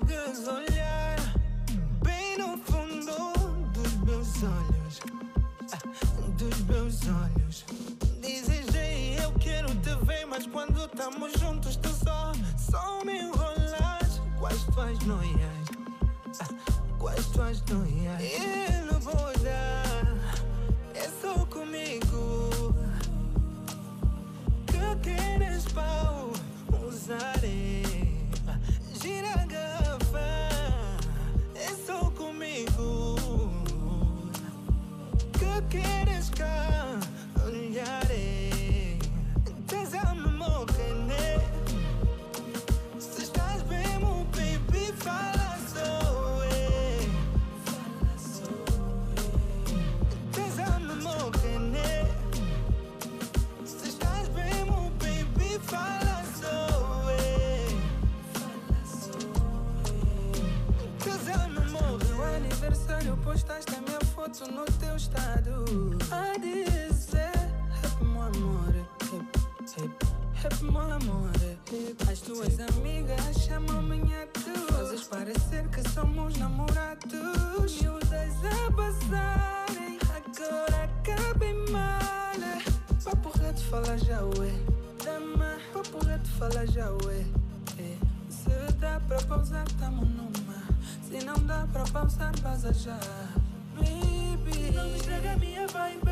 consegues olhar bem no fundo dos meus olhos, dos meus olhos. Dizes, ei, eu quero te ver, mas quando estamos juntos tu só me enrolas com as tuas noias, com as tuas noias. E não vou dar, é só comigo que queres pau usarei. Gira a garrafa, é só comigo que queres cá olharei. Tens a memória, né? Se estás bem, meu baby, fala só, tens a memória, né? Se estás bem, meu baby, fala só, tens a memória. No aniversário postaste a minha foto no teu estado a dizer rap meu amor, rap meu amor. As tuas amigas chamam-me tu, fazes parecer que somos namorados. Miúdas a passarem, agora acabem mal. Papo reto fala já ué, dama, papo reto fala já ué. Se dá pra pausar, tamo numa. Se não dá pra pausar, vaza já. Baby, não me estraga minha vibe.